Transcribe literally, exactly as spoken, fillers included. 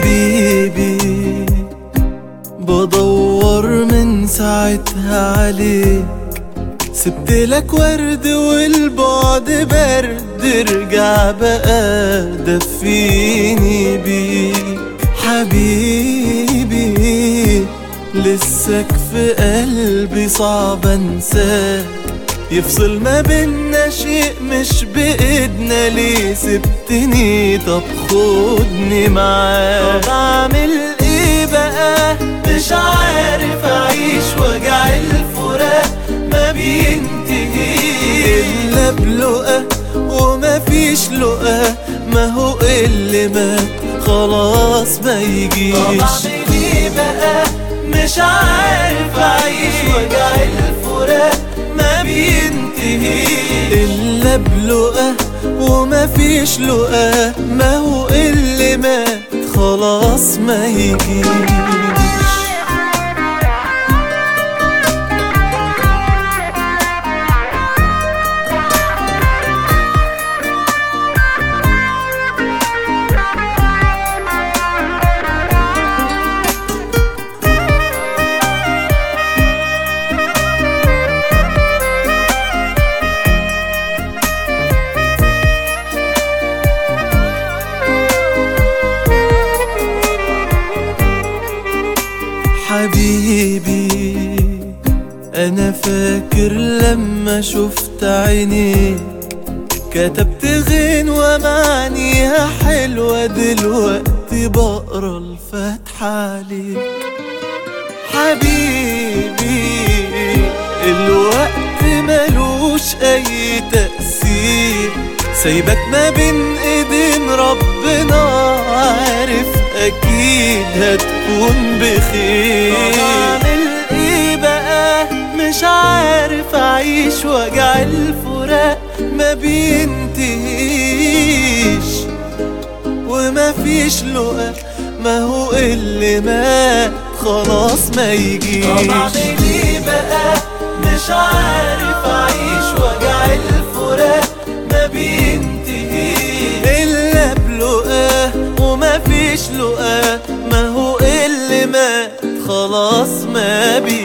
حبيبي بدور من ساعتها عليك، سبتلك ورد والبعد برد، ارجع بقى دفيني بيك. حبيبي لسك في قلبي صعب انساك، يفصل ما بينا شيء مش بإيدنا، ليه سبتني؟ طب خدني معاك. طب اعمل ايه بقى؟ مش عارف اعيش وجع الفراق ما بينتهيش الا بلقا وما فيش لقا، ما هو اللي مات خلاص ما يجيش. طب اعمل ايه بقى؟ مش عارف اعيش وجع الفراق ما بينتهيش الا بلقا وما فيش لقا، ما هو اللي مات خلاص ما يجيش. حبيبي أنا فاكر لما شفت عينيك، كتبت غنوة معانيها حلوة، دلوقتي بقرا الفاتحة عليك. حبيبي الوقت ملوش أي تأثير، سايبك ما بين ايدين ربنا، عارف اكيد هتكون بخير. طب اعمل ايه بقى؟ مش عارف اعيش وجع الفراق ما بينتهيش وما فيش لقا، ما هو اللي مات خلاص ما يجيش. طب اعمل ايه بقى؟ مش عارف اعيش وجع الفراق ما بينتهيش الا بلقا وما فيش لقا، ما هو اللي مات خلاص ما بيجيش.